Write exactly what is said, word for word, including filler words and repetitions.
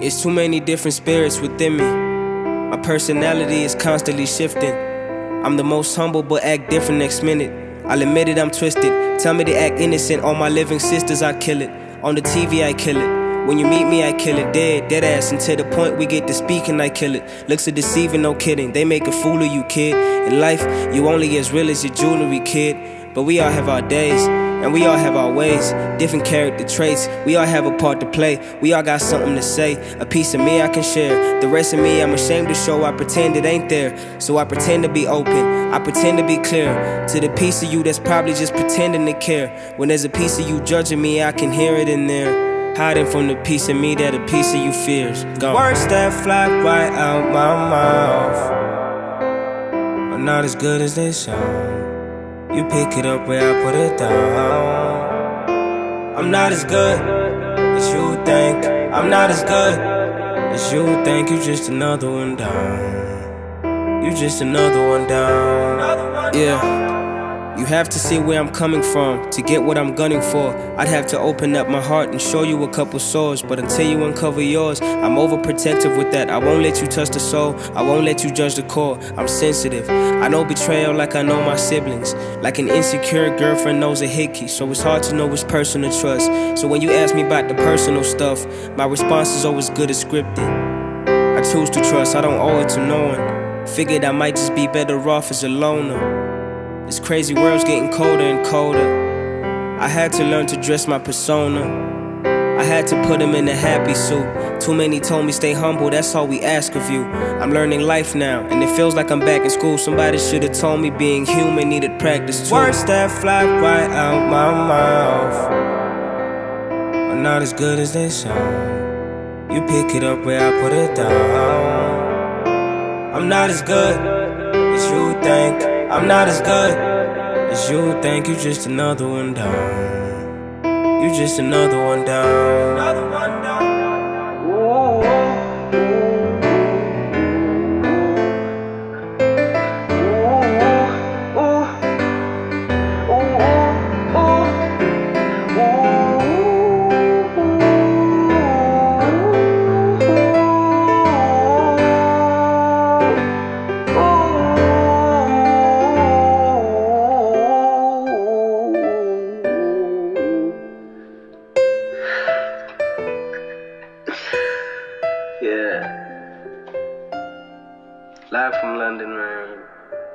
It's too many different spirits within me. My personality is constantly shifting. I'm the most humble but act different next minute. I'll admit it, I'm twisted. Tell me to act innocent. All my living sisters, I kill it. On the T V, I kill it. When you meet me, I kill it. Dead, dead ass. And to the point we get to speaking, I kill it. Looks are deceiving, no kidding. They make a fool of you, kid. In life, you only as real as your jewelry, kid. But we all have our days, and we all have our ways. Different character traits, we all have a part to play. We all got something to say. A piece of me I can share. The rest of me I'm ashamed to show. I pretend it ain't there, so I pretend to be open. I pretend to be clear. To the piece of you that's probably just pretending to care. When there's a piece of you judging me, I can hear it in there. Hiding from the piece of me that a piece of you fears. Gone. Words that fly right out my mouth are not as good as they sound. You pick it up where I put it down. I'm not as good as you think. I'm not as good as you think. You just another one down. You just another one down. Yeah. You have to see where I'm coming from to get what I'm gunning for. I'd have to open up my heart and show you a couple sores, but until you uncover yours, I'm overprotective with that. I won't let you touch the soul, I won't let you judge the core. I'm sensitive, I know betrayal like I know my siblings. Like an insecure girlfriend knows a hickey, so it's hard to know which person to trust. So when you ask me about the personal stuff, my response is always good as scripted. I choose to trust, I don't owe it to no one. Figured I might just be better off as a loner. This crazy world's getting colder and colder. I had to learn to dress my persona. I had to put him in a happy suit. Too many told me stay humble, that's all we ask of you. I'm learning life now, and it feels like I'm back in school. Somebody should've told me being human needed practice too. Words that fly right out my mouth are not as good as they sound. You pick it up where I put it down. I'm not as good as you think. I'm not as good as you think. You just another one down. You just another one down. Another one down. Yeah. Live from London, man.